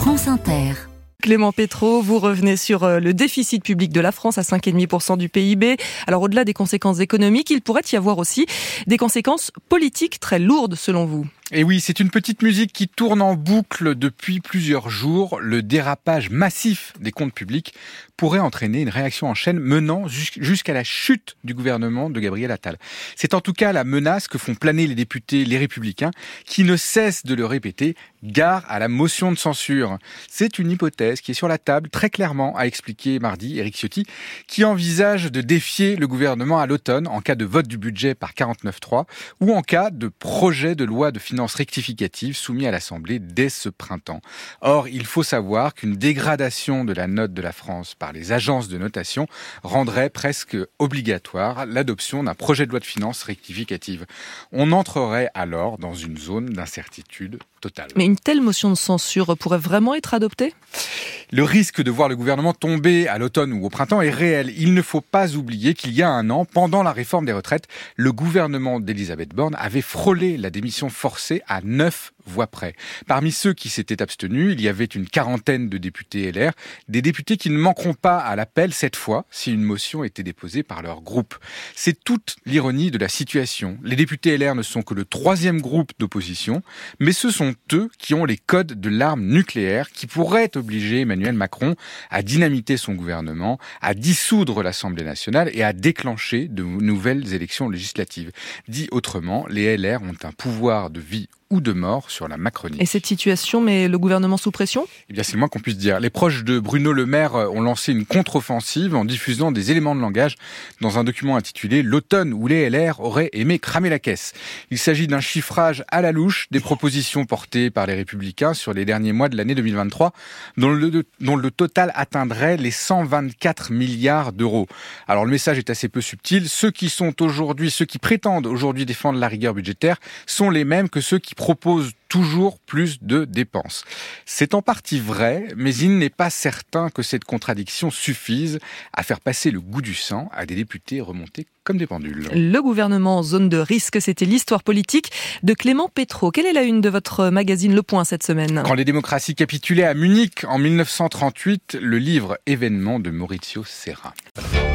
France Inter. Clément Pétro, vous revenez sur le déficit public de la France à 5,5% du PIB. Alors au-delà des conséquences économiques, il pourrait y avoir aussi des conséquences politiques très lourdes selon vous. Et oui, c'est une petite musique qui tourne en boucle depuis plusieurs jours. Le dérapage massif des comptes publics pourrait entraîner une réaction en chaîne menant jusqu'à la chute du gouvernement de Gabriel Attal. C'est en tout cas la menace que font planer les députés Les Républicains qui ne cessent de le répéter, gare à la motion de censure. C'est une hypothèse qui est sur la table très clairement, a expliqué mardi Éric Ciotti, qui envisage de défier le gouvernement à l'automne en cas de vote du budget par 49.3 ou en cas de projet de loi de finances rectificative soumis à l'Assemblée dès ce printemps. Or, il faut savoir qu'une dégradation de la note de la France par les agences de notation rendrait presque obligatoire l'adoption d'un projet de loi de finances rectificative. On entrerait alors dans une zone d'incertitude totale. Mais une telle motion de censure pourrait vraiment être adoptée ? Le risque de voir le gouvernement tomber à l'automne ou au printemps est réel. Il ne faut pas oublier qu'il y a un an, pendant la réforme des retraites, le gouvernement d'Elisabeth Borne avait frôlé la démission forcée à 9 voix près. Parmi ceux qui s'étaient abstenus, il y avait une quarantaine de députés LR, des députés qui ne manqueront pas à l'appel cette fois si une motion était déposée par leur groupe. C'est toute l'ironie de la situation. Les députés LR ne sont que le troisième groupe d'opposition, mais ce sont eux qui ont les codes de l'arme nucléaire qui pourraient obliger Emmanuel Macron à dynamiter son gouvernement, à dissoudre l'Assemblée nationale et à déclencher de nouvelles élections législatives. Dit autrement, les LR ont un pouvoir de vie ou de mort sur la Macronie. Et cette situation met le gouvernement sous pression ? Eh bien, c'est le moins qu'on puisse dire. Les proches de Bruno Le Maire ont lancé une contre-offensive en diffusant des éléments de langage dans un document intitulé « L'automne où les LR auraient aimé cramer la caisse ». Il s'agit d'un chiffrage à la louche des propositions portées par les Républicains sur les derniers mois de l'année 2023, dont le total atteindrait les 124 milliards d'euros. Alors, le message est assez peu subtil. Ceux qui prétendent aujourd'hui défendre la rigueur budgétaire sont les mêmes que ceux qui proposent toujours plus de dépenses. C'est en partie vrai, mais il n'est pas certain que cette contradiction suffise à faire passer le goût du sang à des députés remontés comme des pendules. Le gouvernement en zone de risque, c'était l'histoire politique de Clément Pétro. Quelle est la une de votre magazine Le Point cette semaine ? Quand les démocraties capitulaient à Munich en 1938, le livre Événements de Maurizio Serra.